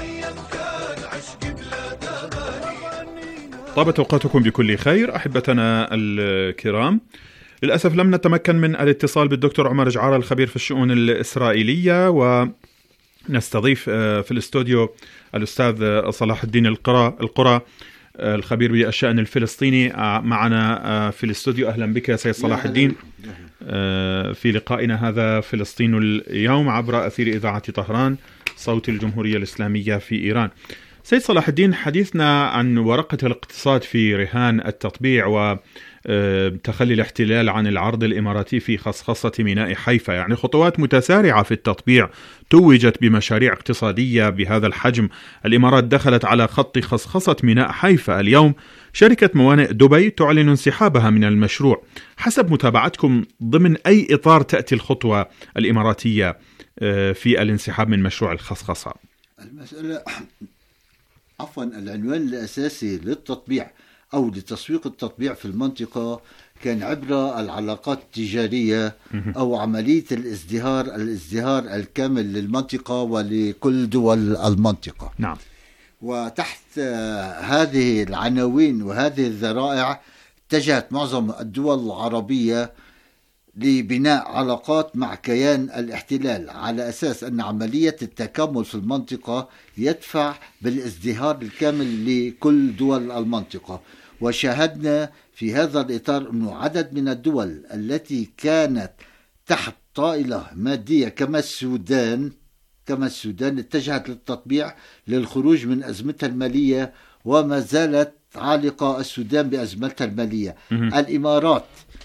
طابت أوقاتكم بكل خير أحبتنا الكرام. للأسف لم نتمكن من الاتصال بالدكتور عمر جعارة الخبير في الشؤون الإسرائيلية، ونستضيف في الاستوديو الأستاذ صلاح الدين القرى القرى الخبير بالشأن الفلسطيني معنا في الاستوديو. أهلا بك يا سيد صلاح الدين في لقائنا هذا فلسطين اليوم عبر أثير إذاعة طهران صوت الجمهورية الإسلامية في إيران. سيد صلاح الدين، حديثنا عن ورقة الاقتصاد في رهان التطبيع وتخلي الاحتلال عن العرض الإماراتي في خصخصة ميناء حيفا، يعني خطوات متسارعة في التطبيع توجت بمشاريع اقتصادية بهذا الحجم. الإمارات دخلت على خط خصخصة ميناء حيفا. اليوم شركة موانئ دبي تعلن انسحابها من المشروع. حسب متابعتكم ضمن أي إطار تأتي الخطوة الإماراتية في الانسحاب من مشروع الخصخصة؟ المسألة عفوا العنوان الأساسي للتطبيع أو لتسويق التطبيع في المنطقة كان عبر العلاقات التجارية أو عملية الازدهار الازدهار الكامل للمنطقة ولكل دول المنطقة. نعم. وتحت هذه العناوين وهذه الذرائع اتجهت معظم الدول العربية لبناء علاقات مع كيان الاحتلال على أساس أن عملية التكامل في المنطقة يدفع بالازدهار الكامل لكل دول المنطقة. وشاهدنا في هذا الإطار أنه عدد من الدول التي كانت تحت طائلة مادية كما السودان كما السودان اتجهت للتطبيع للخروج من أزمتها المالية، وما زالت عالقة السودان بأزمتها المالية. الإمارات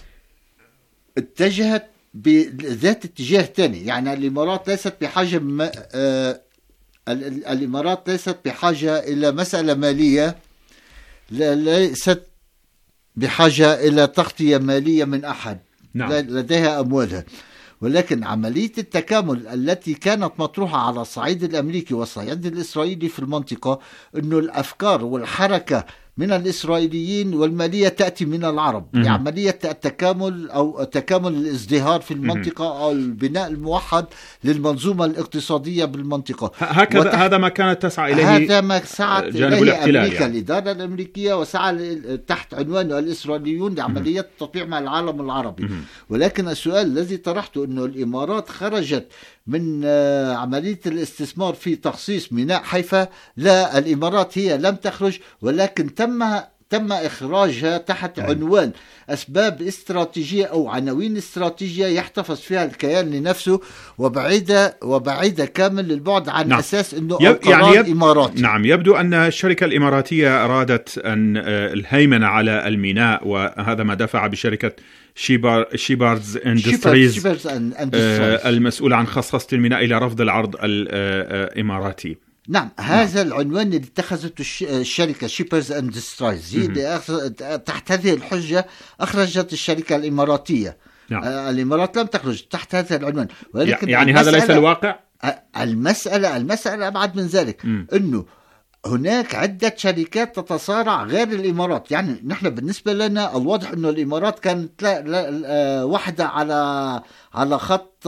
اتجهت بذات اتجاه ثاني، يعني الإمارات ليست بحاجة م... آه... الإمارات ليست بحاجة إلى مسألة مالية، ليست بحاجة إلى تغطية مالية من أحد. نعم. لديها أموالها، ولكن عملية التكامل التي كانت مطروحة على الصعيد الأمريكي والصعيد الإسرائيلي في المنطقة أنه الأفكار والحركة من الإسرائيليين والمالية تأتي من العرب. يعني عملية التكامل أو تكامل الازدهار في المنطقة أو البناء الموحد للمنظومة الاقتصادية بالمنطقة. هكذا وتحت... هذا ما كانت تسعى إليه هذا ما سعت إليه أمريكا يعني. الإدارة الأمريكية وسعى تحت عنوان الإسرائيليون لعملية التطبيع مع العالم العربي. ولكن السؤال الذي طرحته أنه الإمارات خرجت من عملية الاستثمار في تخصيص ميناء حيفا. لا، الإمارات هي لم تخرج، ولكن تم تم إخراجها تحت عنوان أسباب استراتيجية أو عناوين استراتيجية يحتفظ فيها الكيان لنفسه، وبعيدة وبعيدة كامل للبعد عن نعم. أساس أنه يب القرار يعني يب إماراتي. نعم، يبدو أن الشركة الإماراتية أرادت أن الهيمنة على الميناء، وهذا ما دفع بشركة شيبار شيباردز اندستريز المسؤول عن خصخصة الميناء إلى رفض العرض الإماراتي. نعم، هذا نعم. العنوان اللي اتخذته الشركة شيبرز اندستريز هي اللي تحت هذه الحجة أخرجت الشركة الإماراتية. نعم. آه الإمارات لم تخرج تحت هذا العنوان، ولكن يعني هذا ليس الواقع. المسألة المسألة أبعد من ذلك. م. إنه هناك عدة شركات تتصارع غير الإمارات. يعني نحن بالنسبة لنا الواضح أنه الإمارات كانت لا لا واحدة على على خط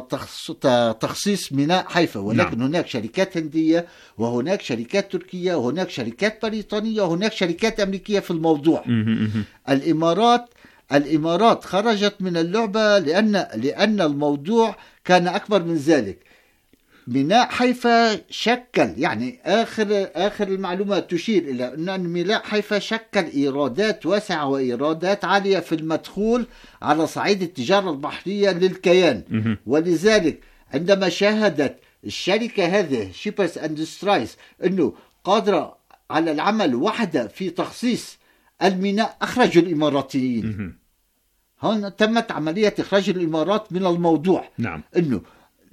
تخصيص ميناء حيفا، ولكن نعم. هناك شركات هندية وهناك شركات تركية وهناك شركات بريطانية وهناك شركات أمريكية في الموضوع. الإمارات الإمارات خرجت من اللعبة لأن لأن الموضوع كان أكبر من ذلك. ميناء حيفا شكل، يعني آخر آخر المعلومات تشير إلى أن ميناء حيفا شكل إيرادات واسعة وإيرادات عالية في المدخول على صعيد التجارة البحرية للكيان. ولذلك عندما شاهدت الشركة هذه شيبرز اندستريز أنه قادرة على العمل وحدة في تخصيص الميناء، أخرجوا الإماراتيين. هون تمت عملية إخراج الإمارات من الموضوع. نعم. أنه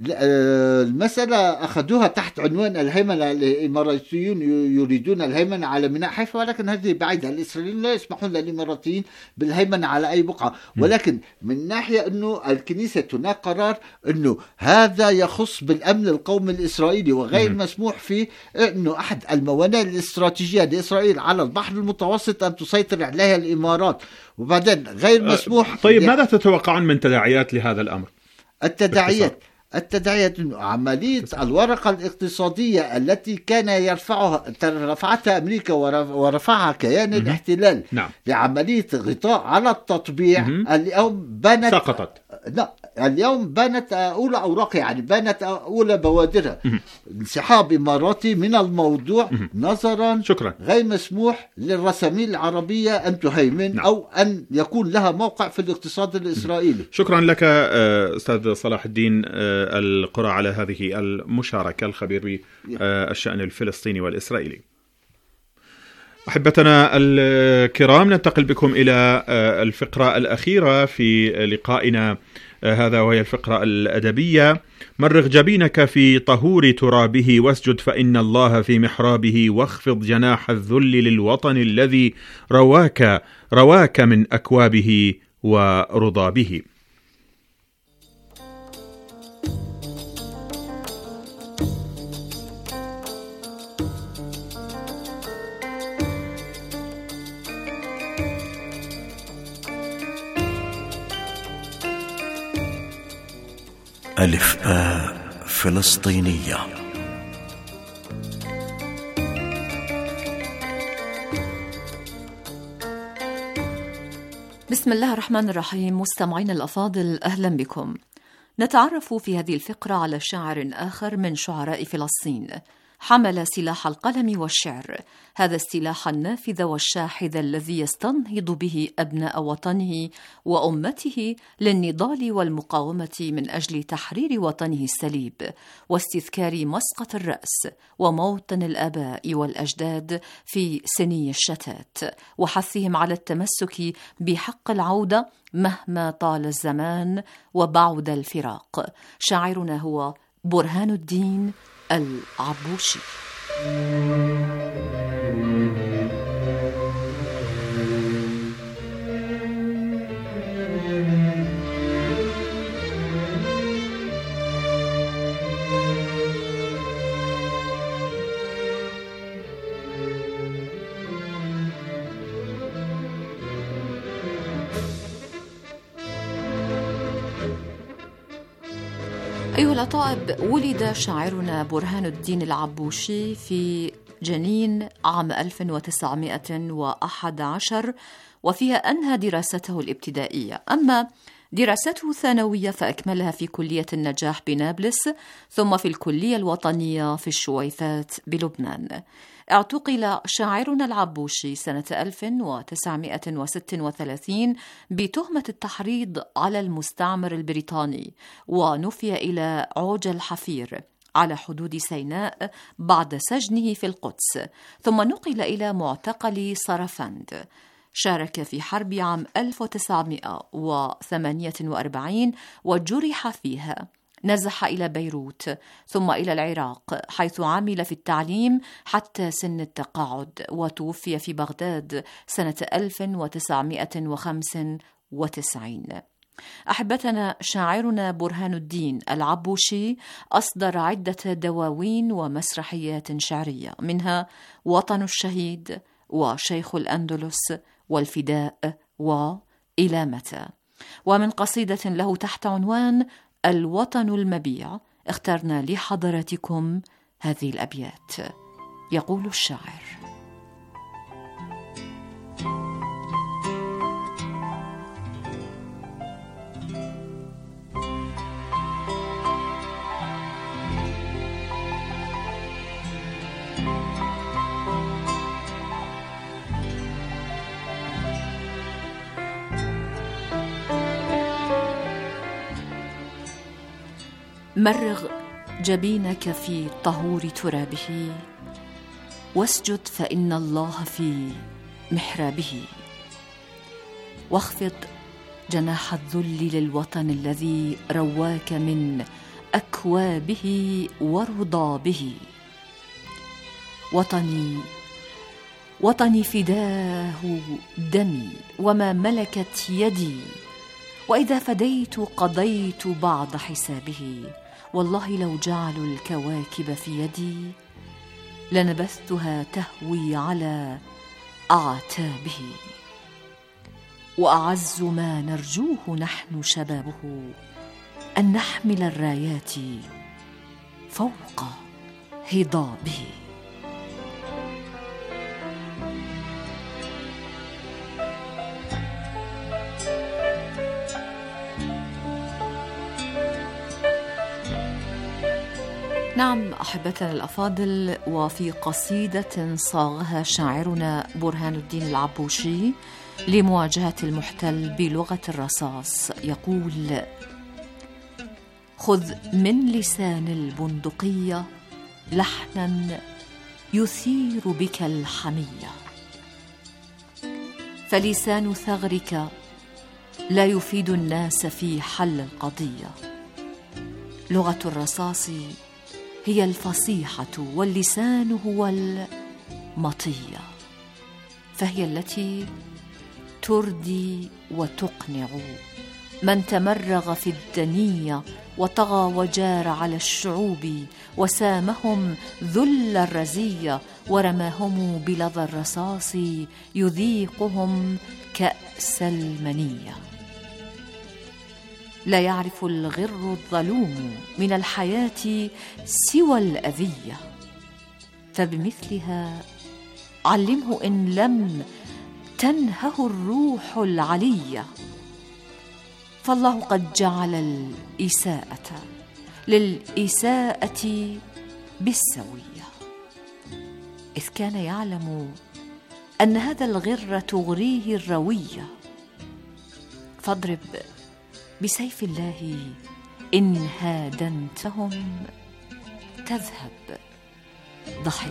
المسألة أخذوها تحت عنوان الهيمنة. الإماراتيون يريدون الهيمنة على ميناء حيفا، ولكن هذه بعيدة. الإسرائيليين لا يسمحون للإماراتيين بالهيمنة على أي بقعة. ولكن من ناحية أنه الكنيسة هناك قرار أنه هذا يخص بالأمن القومي الإسرائيلي، وغير مسموح فيه أنه أحد الموانئ الاستراتيجية لإسرائيل على البحر المتوسط أن تسيطر عليها الإمارات، وبعدين غير مسموح. طيب ماذا تتوقعون من تداعيات لهذا الأمر؟ التداعيات التداعيات عملية الورقة الاقتصادية التي كان يرفعها رفعتها أمريكا ورفعها كيان م- الاحتلال نعم. لعملية غطاء على التطبيع م- اليوم بانت سقطت. لا اليوم بانت أولى أوراقها، يعني بانت أولى بوادرها. انسحاب إماراتي من الموضوع م- نظرا شكرا. غير مسموح للرسامين العربية أن تهيمن نعم. أو أن يكون لها موقع في الاقتصاد الإسرائيلي. شكرا لك أستاذ صلاح الدين القرى على هذه المشاركة، الخبير بالشأن الفلسطيني والإسرائيلي. أحبتنا الكرام، ننتقل بكم إلى الفقرة الأخيرة في لقائنا هذا، وهي الفقرة الأدبية. مرغ جبينك في طهور ترابه واسجد فإن الله في محرابه، واخفض جناح الذل للوطن الذي رواك رواك من أكوابه ورضابه. ألف باء فلسطينية. بسم الله الرحمن الرحيم. مستمعين الأفاضل، أهلا بكم. نتعرف في هذه الفقرة على شاعر آخر من شعراء فلسطين، حمل سلاح القلم والشعر، هذا السلاح النافذ والشاحذ الذي يستنهض به أبناء وطنه وأمته للنضال والمقاومة من أجل تحرير وطنه السليب واستذكار مسقط الرأس وموطن الآباء والأجداد في سني الشتات، وحثهم على التمسك بحق العودة مهما طال الزمان وبعد الفراق. شاعرنا هو برهان الدين العبوشي. أيها الأطائب، ولد شاعرنا برهان الدين العبوشي في جنين عام ألف وتسعمائة وأحد عشر، وفيها أنهى دراسته الابتدائية. أما دراسته الثانوية فأكملها في كلية النجاح بنابلس، ثم في الكلية الوطنية في الشويفات بلبنان. اعتقل شاعرنا العبوشي سنة ألف وتسعمائة وستة وثلاثين بتهمة التحريض على المستعمر البريطاني، ونفي إلى عوج الحفير على حدود سيناء بعد سجنه في القدس، ثم نقل إلى معتقل صرفند. شارك في حرب عام ألف وتسعمائة وثمانية وأربعين وجرح فيها. نزح إلى بيروت ثم إلى العراق، حيث عمل في التعليم حتى سن التقاعد، وتوفي في بغداد سنة ألف وتسعمائة وخمسة وتسعين. أحبتنا، شاعرنا برهان الدين العبوشي أصدر عدة دواوين ومسرحيات شعرية، منها وطن الشهيد وشيخ الأندلس والفداء وإلى متى. ومن قصيدة له تحت عنوان الوطن المبيع اخترنا لحضراتكم هذه الأبيات. يقول الشاعر: مرغ جبينك في طهور ترابه، واسجد فإن الله في محرابه، واخفض جناح الذل للوطن الذي رواك من أكوابه ورضابه. وطني وطني فداه دمي وما ملكت يدي، وإذا فديت قضيت بعض حسابه. والله لو جعلوا الكواكب في يدي لنبثتها تهوي على أعتابه. وأعز ما نرجوه نحن شبابه أن نحمل الرايات فوق هضابه. نعم أحبتنا الأفاضل، وفي قصيدة صاغها شاعرنا برهان الدين العبوشي لمواجهة المحتل بلغة الرصاص يقول: خذ من لسان البندقية لحنا يثير بك الحمية، فلسان ثغرك لا يفيد الناس في حل القضية. لغة الرصاص هي الفصيحة واللسان هو المطية، فهي التي تردي وتقنع من تمرغ في الدنية وطغى وجار على الشعوب وسامهم ذل الرزية ورماهم بلظى الرصاص يذيقهم كأس المنية. لا يعرف الغر الظلوم من الحياة سوى الأذية، فبمثلها علمه إن لم تنهه الروح العلية، فالله قد جعل الإساءة للإساءة بالسوية، إذ كان يعلم أن هذا الغر تغريه الروية. فاضرب بسيف الله إن هادنتهم تذهب ضحي.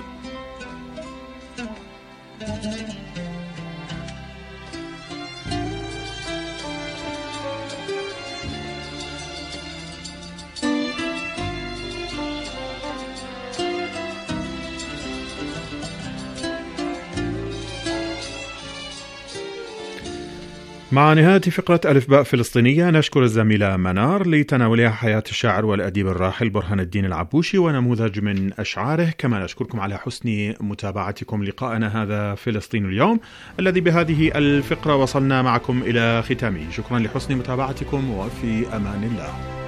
مع نهاية فقرة ألف باء فلسطينية نشكر الزميلة منار لتناولها حياة الشاعر والأديب الراحل برهان الدين العبوشي ونموذج من أشعاره. كما نشكركم على حسن متابعتكم لقاءنا هذا فلسطين اليوم، الذي بهذه الفقرة وصلنا معكم إلى ختامه. شكرا لحسن متابعتكم وفي أمان الله.